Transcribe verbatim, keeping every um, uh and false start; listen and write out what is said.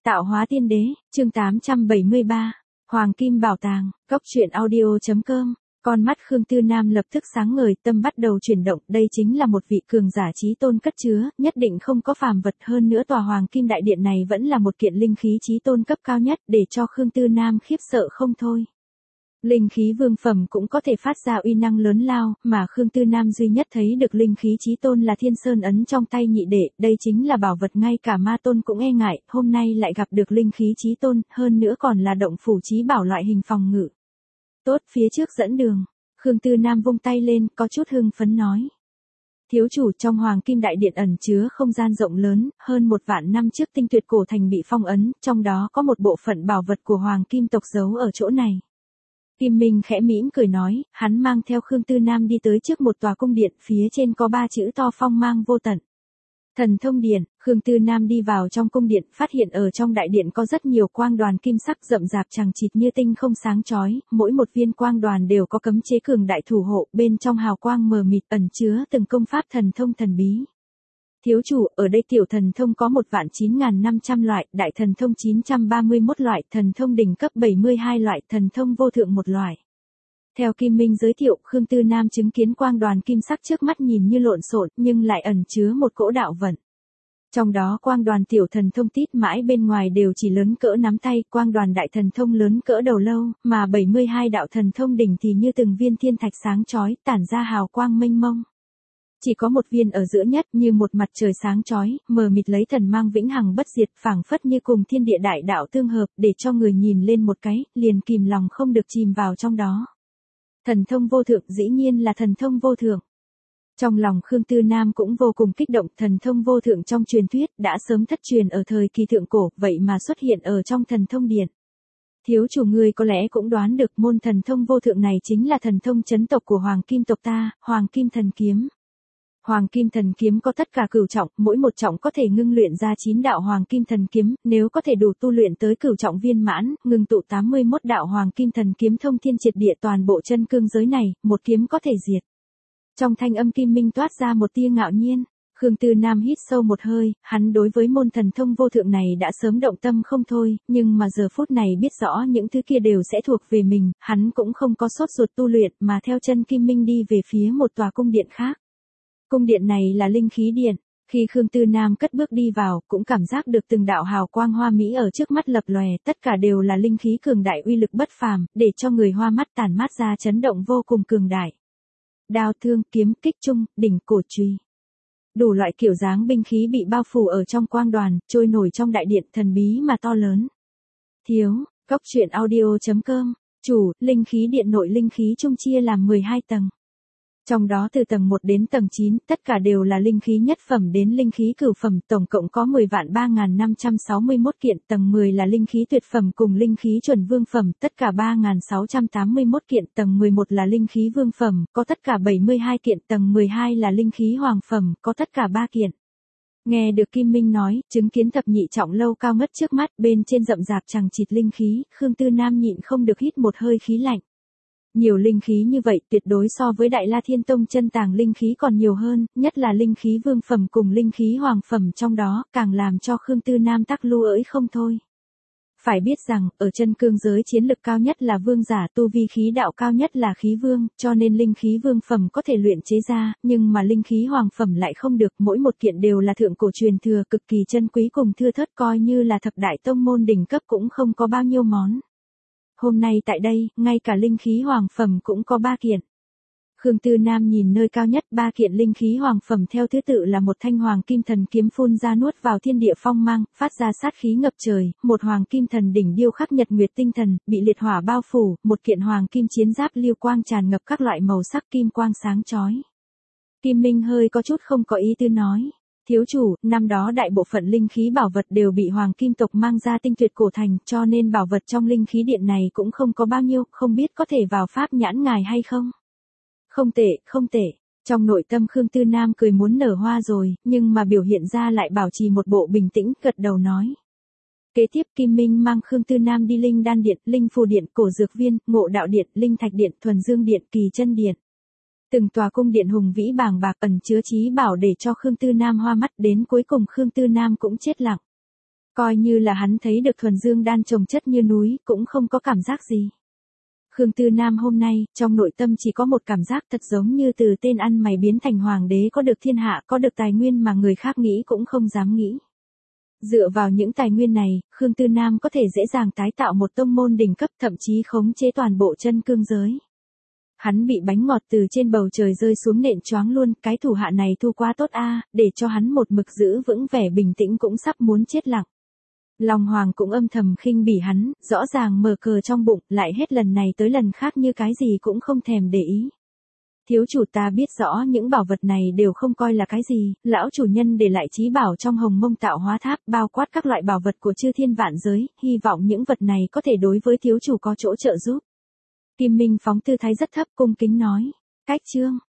Tạo hóa tiên đế, chương tám trăm bảy mươi ba, Hoàng Kim Bảo Tàng, Cốc truyện audio.com. Con mắt Khương Tư Nam lập tức sáng ngời, tâm bắt đầu chuyển động, đây chính là một vị cường giả chí tôn cất chứa, nhất định không có phàm vật, hơn nữa tòa Hoàng Kim Đại Điện này vẫn là một kiện linh khí chí tôn cấp cao nhất, để cho Khương Tư Nam khiếp sợ không thôi. Linh khí vương phẩm cũng có thể phát ra uy năng lớn lao, mà Khương Tư Nam duy nhất thấy được linh khí chí tôn là Thiên Sơn ấn trong tay nhị đệ, đây chính là bảo vật ngay cả ma tôn cũng e ngại, hôm nay lại gặp được linh khí chí tôn, hơn nữa còn là động phủ chí bảo loại hình phòng ngự. Tốt, phía trước dẫn đường. Khương Tư Nam vung tay lên, có chút hưng phấn nói. Thiếu chủ, trong Hoàng Kim Đại Điện ẩn chứa không gian rộng lớn, hơn một vạn năm trước tinh tuyệt cổ thành bị phong ấn, trong đó có một bộ phận bảo vật của Hoàng Kim tộc giấu ở chỗ này. Kim Minh khẽ mỉm cười nói, hắn mang theo Khương Tư Nam đi tới trước một tòa cung điện, phía trên có ba chữ to phong mang vô tận. Thần thông điện. Khương Tư Nam đi vào trong cung điện, phát hiện ở trong đại điện có rất nhiều quang đoàn kim sắc rậm rạp chằng chịt như tinh không sáng chói, mỗi một viên quang đoàn đều có cấm chế cường đại thủ hộ, bên trong hào quang mờ mịt ẩn chứa từng công pháp thần thông thần bí. Thiếu chủ, ở đây tiểu thần thông có một vạn chín ngàn năm trăm loại, đại thần thông chín trăm ba mươi mốt loại, thần thông đỉnh cấp bảy mươi hai loại, thần thông vô thượng một loại. Theo Kim Minh giới thiệu, Khương Tư Nam chứng kiến quang đoàn kim sắc trước mắt nhìn như lộn xộn, nhưng lại ẩn chứa một cỗ đạo vận. Trong đó quang đoàn tiểu thần thông tít mãi bên ngoài đều chỉ lớn cỡ nắm tay, quang đoàn đại thần thông lớn cỡ đầu lâu, mà bảy mươi hai đạo thần thông đỉnh thì như từng viên thiên thạch sáng chói, tản ra hào quang mênh mông. Chỉ có một viên ở giữa nhất như một mặt trời sáng chói, mờ mịt lấy thần mang vĩnh hằng bất diệt, phảng phất như cùng thiên địa đại đạo tương hợp, để cho người nhìn lên một cái, liền kìm lòng không được chìm vào trong đó. Thần thông vô thượng, dĩ nhiên là thần thông vô thượng. Trong lòng Khương Tư Nam cũng vô cùng kích động, thần thông vô thượng trong truyền thuyết đã sớm thất truyền ở thời kỳ thượng cổ, vậy mà xuất hiện ở trong thần thông điện. Thiếu chủ ngươi có lẽ cũng đoán được môn thần thông vô thượng này chính là thần thông chấn tộc của Hoàng Kim tộc ta, Hoàng Kim thần kiếm. Hoàng Kim thần kiếm có tất cả cửu trọng, mỗi một trọng có thể ngưng luyện ra chín đạo Hoàng Kim thần kiếm, nếu có thể đủ tu luyện tới cửu trọng viên mãn, ngưng tụ tám mươi mốt đạo Hoàng Kim thần kiếm thông thiên triệt địa toàn bộ chân cương giới này, một kiếm có thể diệt. Trong thanh âm Kim Minh toát ra một tia ngạo nhiên, Khương Tư Nam hít sâu một hơi, hắn đối với môn thần thông vô thượng này đã sớm động tâm không thôi, nhưng mà giờ phút này biết rõ những thứ kia đều sẽ thuộc về mình, hắn cũng không có sốt ruột tu luyện mà theo chân Kim Minh đi về phía một tòa cung điện khác. Cung điện này là linh khí điện, khi Khương Tư Nam cất bước đi vào, cũng cảm giác được từng đạo hào quang hoa mỹ ở trước mắt lập lòe, tất cả đều là linh khí cường đại uy lực bất phàm, để cho người hoa mắt tản mát ra chấn động vô cùng cường đại. Đao thương, kiếm, kích trung, đỉnh, cổ chùy. Đủ loại kiểu dáng binh khí bị bao phủ ở trong quang đoàn, trôi nổi trong đại điện thần bí mà to lớn. Thiếu, Cốc truyện audio.com, chủ, linh khí điện nội linh khí trung chia làm mười hai tầng. Trong đó từ tầng một đến tầng chín, tất cả đều là linh khí nhất phẩm đến linh khí cửu phẩm, tổng cộng có mười vạn ba nghìn năm trăm sáu mươi mốt kiện, tầng mười là linh khí tuyệt phẩm cùng linh khí chuẩn vương phẩm, tất cả ba nghìn sáu trăm tám mươi mốt kiện, tầng mười một là linh khí vương phẩm, có tất cả bảy mươi hai kiện, tầng mười hai là linh khí hoàng phẩm, có tất cả ba kiện. Nghe được Kim Minh nói, chứng kiến thập nhị trọng lâu cao ngất trước mắt, bên trên rậm rạp chằng chịt linh khí, Khương Tư Nam nhịn không được hít một hơi khí lạnh. Nhiều linh khí như vậy tuyệt đối so với Đại La Thiên Tông chân tàng linh khí còn nhiều hơn, nhất là linh khí vương phẩm cùng linh khí hoàng phẩm trong đó, càng làm cho Khương Tư Nam tắc lưu ỡi không thôi. Phải biết rằng, ở chân cương giới chiến lực cao nhất là vương giả, tu vi khí đạo cao nhất là khí vương, cho nên linh khí vương phẩm có thể luyện chế ra, nhưng mà linh khí hoàng phẩm lại không được, mỗi một kiện đều là thượng cổ truyền thừa cực kỳ chân quý cùng thưa thớt, coi như là thập đại tông môn đỉnh cấp cũng không có bao nhiêu món. Hôm nay tại đây, ngay cả linh khí hoàng phẩm cũng có ba kiện. Khương Tư Nam nhìn nơi cao nhất, ba kiện linh khí hoàng phẩm theo thứ tự là một thanh Hoàng Kim thần kiếm phun ra nuốt vào thiên địa phong mang, phát ra sát khí ngập trời, một Hoàng Kim thần đỉnh điêu khắc nhật nguyệt tinh thần, bị liệt hỏa bao phủ, một kiện Hoàng Kim chiến giáp liêu quang tràn ngập các loại màu sắc kim quang sáng chói. Kim Minh hơi có chút không có ý tư nói. Thiếu chủ, năm đó đại bộ phận linh khí bảo vật đều bị Hoàng Kim tộc mang ra tinh tuyệt cổ thành, cho nên bảo vật trong linh khí điện này cũng không có bao nhiêu, không biết có thể vào pháp nhãn ngài hay không? Không tệ, không tệ. Trong nội tâm Khương Tư Nam cười muốn nở hoa rồi, nhưng mà biểu hiện ra lại bảo trì một bộ bình tĩnh, gật đầu nói. Kế tiếp Kim Minh mang Khương Tư Nam đi Linh Đan Điện, Linh Phù Điện, Cổ Dược Viên, Ngộ Đạo Điện, Linh Thạch Điện, Thuần Dương Điện, Kỳ Chân Điện. Từng tòa cung điện hùng vĩ bàng bạc ẩn chứa chí bảo để cho Khương Tư Nam hoa mắt, đến cuối cùng Khương Tư Nam cũng chết lặng. Coi như là hắn thấy được thuần dương đan trồng chất như núi, cũng không có cảm giác gì. Khương Tư Nam hôm nay, trong nội tâm chỉ có một cảm giác thật giống như từ tên ăn mày biến thành hoàng đế, có được thiên hạ, có được tài nguyên mà người khác nghĩ cũng không dám nghĩ. Dựa vào những tài nguyên này, Khương Tư Nam có thể dễ dàng tái tạo một tông môn đỉnh cấp, thậm chí khống chế toàn bộ chân cương giới. Hắn bị bánh ngọt từ trên bầu trời rơi xuống nện choáng luôn, cái thủ hạ này thu quá tốt a, để cho hắn một mực giữ vững vẻ bình tĩnh cũng sắp muốn chết lặng. Long Hoàng cũng âm thầm khinh bỉ hắn, rõ ràng mở cờ trong bụng, lại hết lần này tới lần khác như cái gì cũng không thèm để ý. Thiếu chủ ta biết rõ những bảo vật này đều không coi là cái gì, lão chủ nhân để lại trí bảo trong Hồng Mông Tạo Hóa Tháp, bao quát các loại bảo vật của chư thiên vạn giới, hy vọng những vật này có thể đối với thiếu chủ có chỗ trợ giúp. Kim Minh phóng tư thái rất thấp, cung kính nói, cách chương.